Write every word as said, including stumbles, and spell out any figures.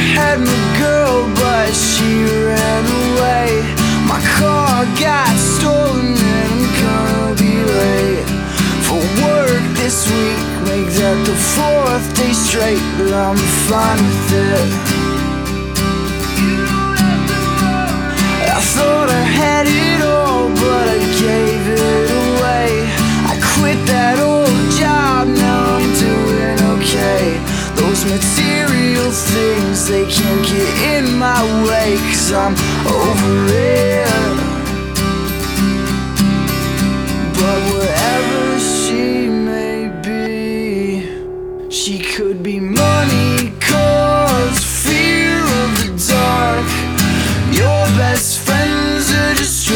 had my girl, but she ran away. My car got stolen and I'm gonna be late for work this week. Make that the fourth day straight, but I'm fine with it. I thought I had it